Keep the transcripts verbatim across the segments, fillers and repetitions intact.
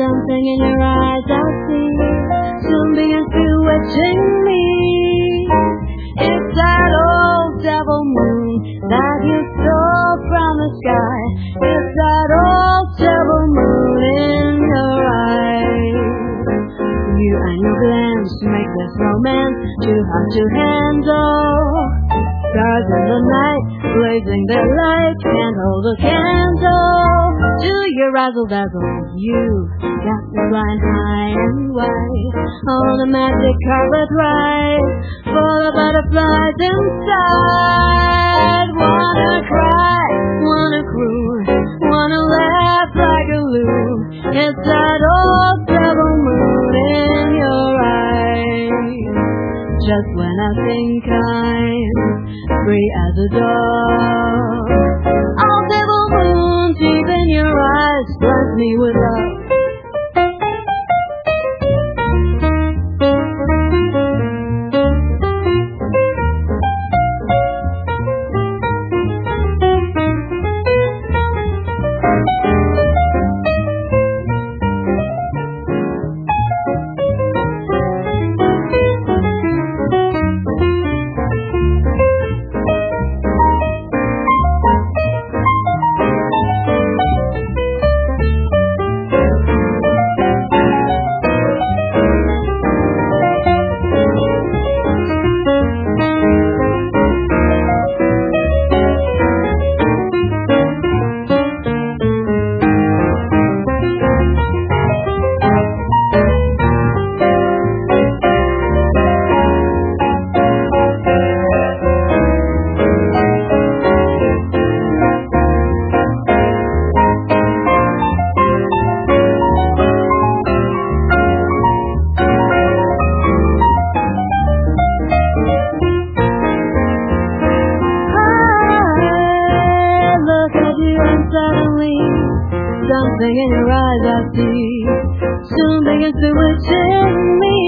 something in your eyes I see, soon begins bewitching me. It's that old devil moon that you stole from the sky. It's that old devil moon in your eyes. You and your glance make this romance too hard to handle. Stars in the night, blazing their light, can't hold a candle to your razzle-dazzle. You got me flying high and wide on a magic carpet ride, full of butterflies inside. Wanna cry, wanna croon, wanna laugh like a loon. It's that old devil moon in your eyes. Just when I think I'm free as a dove, old devil moon deep in your eyes bless me with love. Something in your eyes I see, soon begins bewitching me.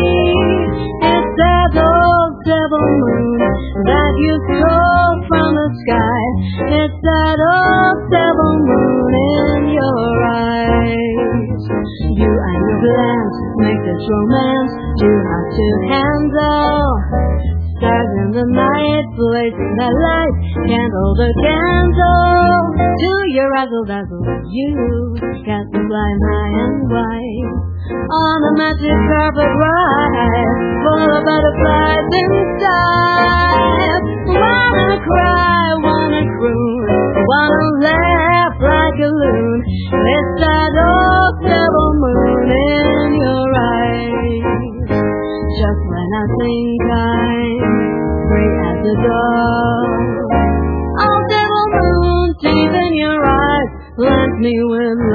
It's that old devil moon that you stole from the sky. It's that old devil moon in your eyes. You and your glance make this romance too hard to handle. Stars in the night, blazing that light, can't hold a candle to your razzle-dazzle. You got me flying high and wide on a magic carpet ride, full of butterflies inside. Wanna cry, wanna croon, wanna laugh like a loon. It's that old devil moon in your eyes. Just when I think I'm free as a dove, old devil moon deep in your eyes bless me with